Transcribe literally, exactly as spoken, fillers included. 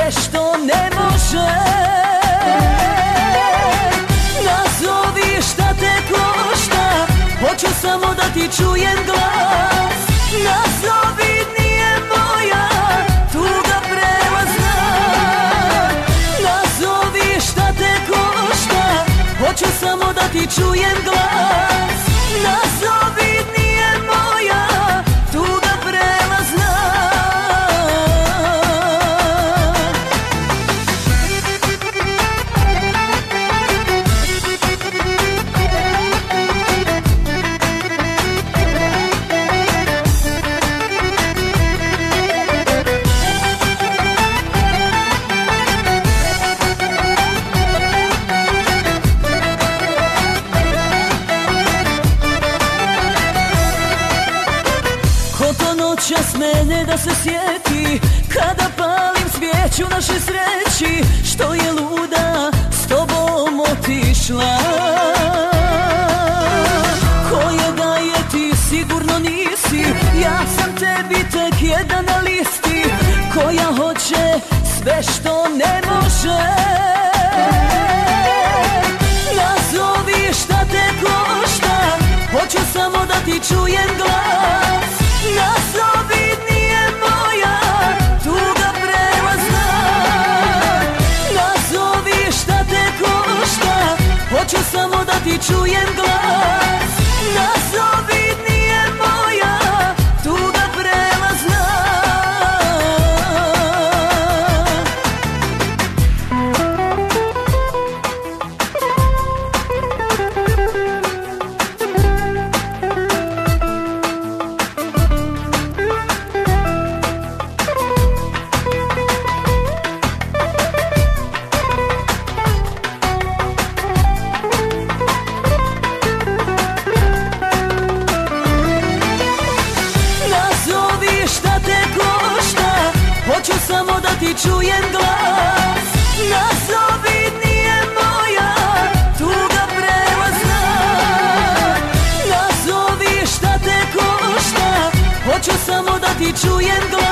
sve što ne može. Nazovi šta te košta, hoću samo da ti čujem glas. Nazovi, nije moja tuga prelazna. Nazovi šta te košta, hoću samo da ti čujem glas. Nazovi, nije moja tuga prelazna. Noćas mene da se sjeti, kada palim svijeću naše sreći, što je luda s tobom otišla. Kojega je ti sigurno nisi, ja sam tebi tek jedan na listi, koja hoće sve što ne može. Nazovi šta te košta, hoću samo da ti čujem glas. Nazovi, nije moja tuga prelazna. Nazovi šta te košta, hoću samo da ti čujem glas. Nazovi, nije moja tuga prelazna. Hoću samo da ti čujem glas. Nazovi, nije moja tuga prelazna. Nazovi šta te košta, hoću samo da ti čujem glas.